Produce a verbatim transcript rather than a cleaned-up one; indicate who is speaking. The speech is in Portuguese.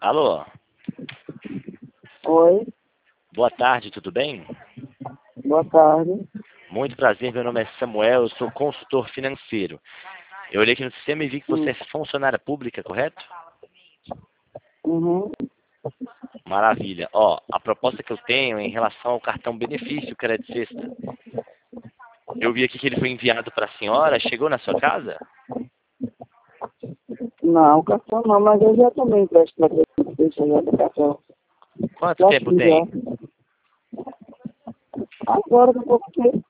Speaker 1: Alô?
Speaker 2: Oi,
Speaker 1: Boa tarde, tudo bem?
Speaker 2: boa tarde.
Speaker 1: Muito prazer, meu nome é Samuel, eu sou consultor financeiro. Eu olhei aqui no sistema e vi que você
Speaker 2: Hum.
Speaker 1: é funcionária pública, correto?
Speaker 2: Uhum.
Speaker 1: Maravilha. Ó, a proposta que eu tenho é em relação ao cartão benefício Crédito Sexta. Eu vi aqui que ele foi enviado para a senhora, chegou na sua casa?
Speaker 2: Não, cartão não, mas eu já tomei empréstimo para deixa já do cartão.
Speaker 1: Quanto
Speaker 2: Já
Speaker 1: tempo
Speaker 2: fiz, já.
Speaker 1: tem?
Speaker 2: Agora, daqui a pouco tempo.